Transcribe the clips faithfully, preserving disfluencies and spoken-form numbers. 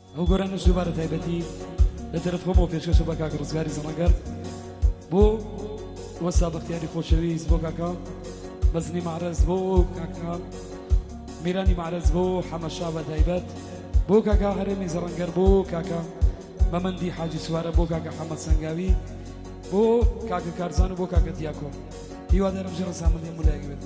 ئەو گۆرانش دووبارە تایبەتی لە تەرەف خۆمەوە پێشکەشە بە کاک ڕزگاری زەڕەنگەر بۆ وەسا بەختیاری خۆشەویست بۆ کاکا بەزنی معرەز بۆ کاکا میرانی معرەز بۆ حەمەشا بە تایبەت بۆ کاکا هەرێمی زەڕەنگەر بۆ کاکا مەمەندی حاجی سوارە بۆ کاکا حەمەد سەنگاوی بۆ کاکا کارزان و بۆ کاکا دیاکۆ هیوادارم ژێڕە سامەندی مولایەک بێت.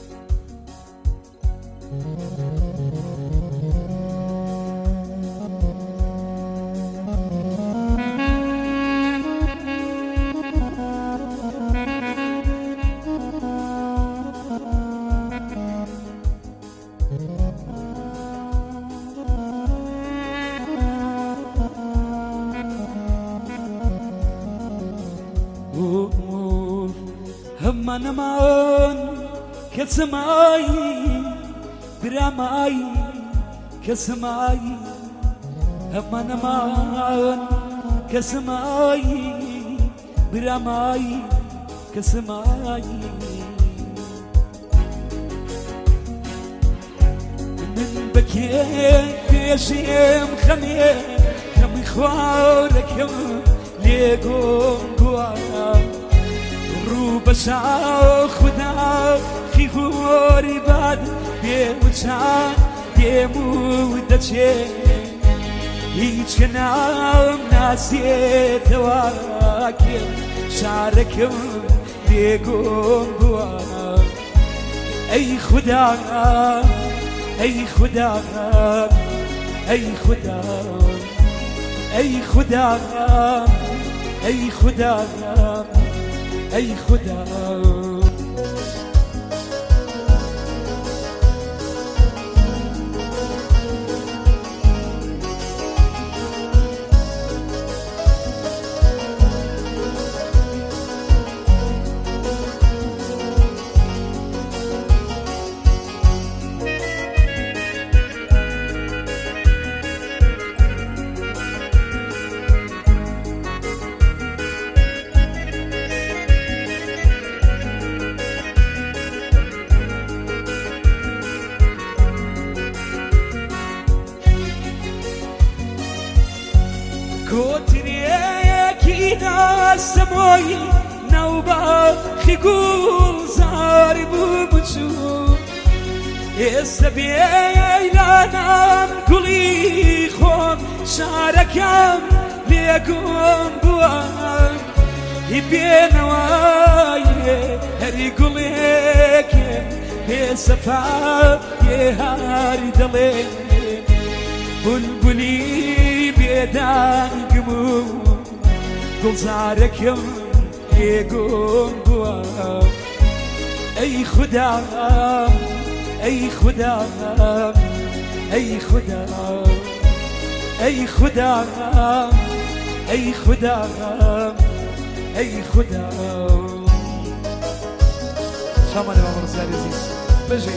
هەممە نەماون کەسمایی برامایی کەسمایی هەممە نەماون کەسمایی برامایی کەسمایی من بەکێ پێشێم خەمێ خەمی خوارەکەم لێگۆم گوایە رو بشا خدا خیخوری باد بیموچان دیمو دچه هیچ کنام ناسیت واکم شارکم دیگم بوا ای خدا ای خدا ای خدا ای خدا ای خدا ای خدا كوتريكي ناس سموي نوبا خيقو زاري بومشو يستبيعي لانام كلي خون شاركام ليكون بوام يبين واي هري قليك يسفا يهاري دلي بلبلي بيدان قمو قل زاركم يقوم بوا اي خدا اي خدا اي خدا اي خدا اي خدا اي خدا شامان امام رزقاري عزيز بجي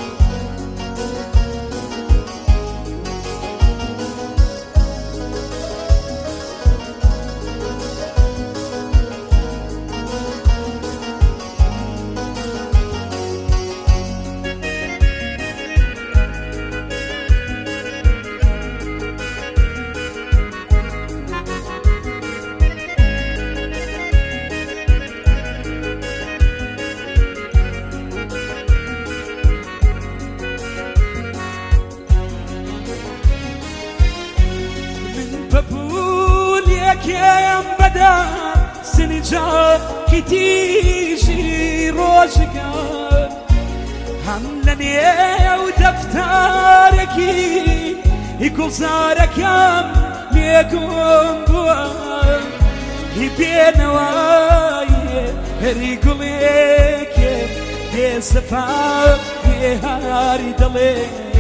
كيم بدا سنجا كتيجي روشكا هملني ودفتارك يقول زاركم ليكم بوا يبين واي يقول لك يسفا يهاري دلي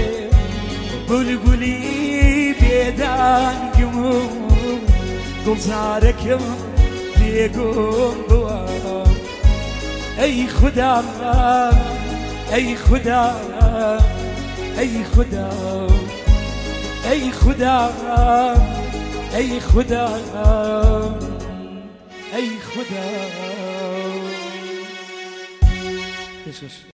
بلبلي بيدان قمو قل زاركم ليقوم بوا اي خدا اي خدا اي خدا اي خدا اي خدا اي خدا